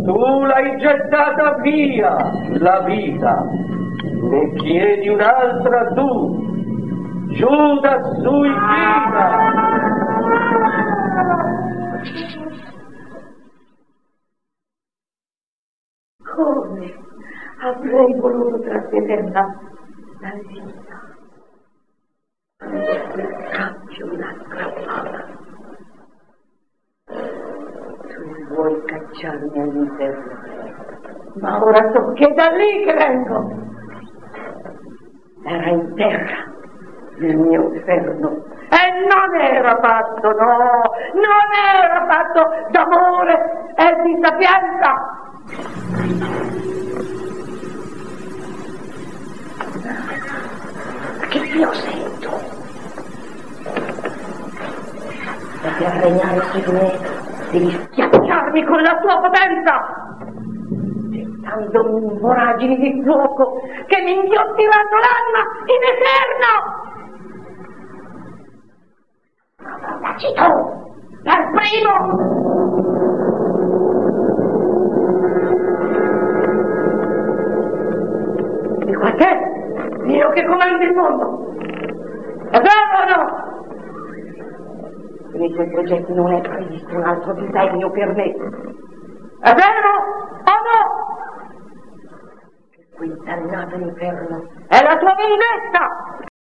Tu l'hai gettata via, la vita, ne chiedi un'altra tu, Giuda suicida! Come avrei voluto trattenerla la vita? Caccio una strappata. Tu vuoi cacciarmi all'inferno, ma ora so che da lì che vengo. Era in terra il mio inferno e non era fatto, no, non era fatto d'amore e di sapienza. Che io sento? Per regnare su di me devi schiacciarmi con la tua potenza, gettandomi in voragini di fuoco che mi inghiottiranno l'anima in eterno. Provaci tu, per primo! Di qua te, io che comando il mondo. È vero o no? Nei tuoi progetti non è previsto un altro disegno per me. È vero o no? Quel dannato inferno è la tua vendetta!